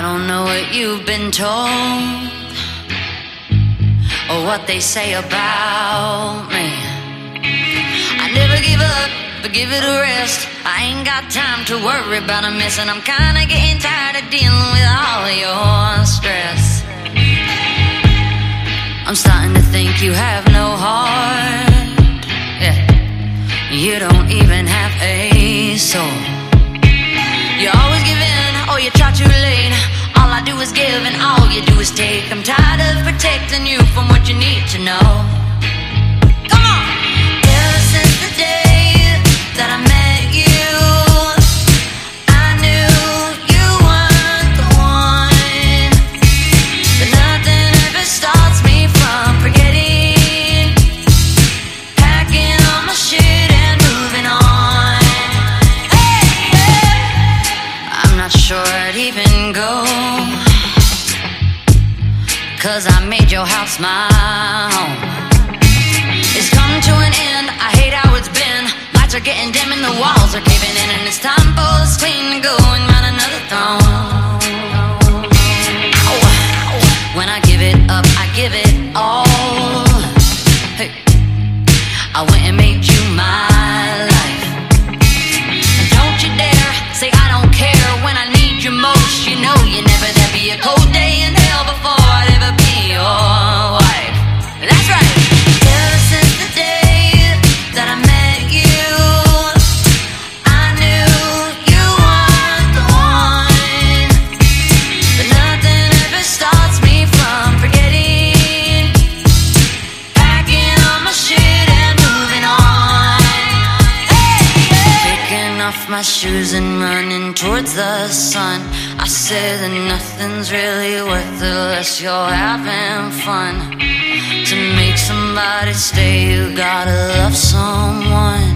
don't know what you've been told or what they say about me. I never give up, but give it a rest. I ain't got time to worry about a mess, and I'm kinda getting tired of dealing with all your stress. I'm starting to think you have no heart. Yeah, you don't even have a soul. You always give in, or you try too late. All I do is give, and all you do is take. I'm tired of protecting you from what you need to know. Come on! Ever since the day that I met you, I knew you weren't the one. But nothing ever stops me from forgetting, packing all my shit and moving on. Hey, yeah. I'm not sure I'd even go, 'cause I made your house my home. It's come to an end, I hate how it's been. Lights are getting dim and the walls are caving in, and it's time for this queen to go and run another throne. Ow. When I give it up, I give it all. Hey. I went and made you my life. Don't you dare say I don't care when I need you most. You know you're never there. Be a cold day in hell before I'd ever be your wife. That's right. Ever since the day that I met you, I knew you weren't the one. But nothing ever stops me from forgetting, packing all my shit and moving on. Hey, yeah. Taking off my shoes and running towards the sun. I said that nothing's really worth it unless you're having fun. To make somebody stay, you gotta love someone.